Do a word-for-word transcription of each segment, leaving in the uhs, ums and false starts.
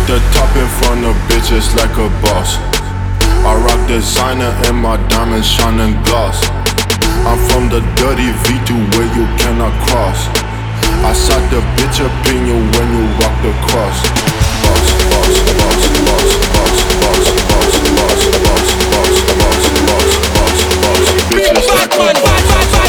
the top in front of bitches like a boss. I rock designer and my diamonds shining gloss. I'm from the dirty V two where you cannot cross. I shot the bitch up in you when you rock the cross. Boss, boss, boss, boss, boss, boss, boss, boss, boss, boss, boss, boss, boss, boss. Bitches like a boss.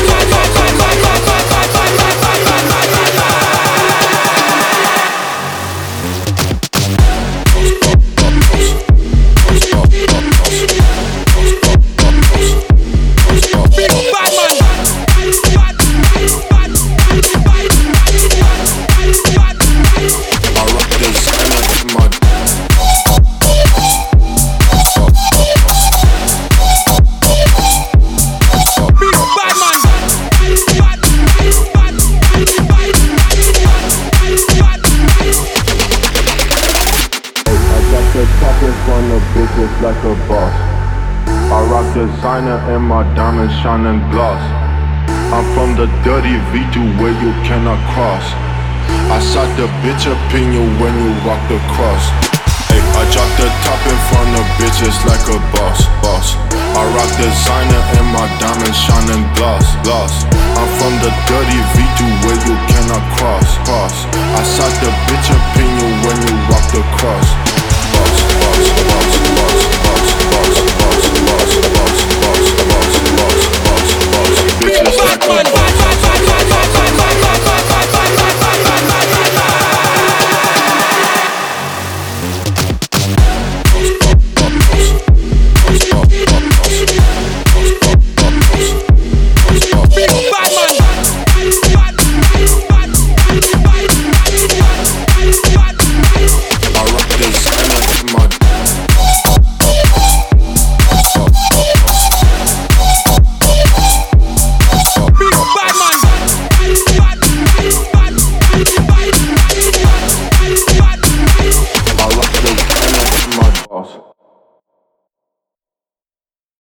Like a boss. I rock designer and my diamonds shining gloss. I'm from the dirty V two where you cannot cross. I shot the bitch up in you when you rock the cross. Hey, I drop the top in front of bitches like a boss, boss. I rock designer and my diamonds shining gloss, gloss. I'm from the dirty V two where you cannot cross, cross. I shot the bitch up in you when you rock the cross.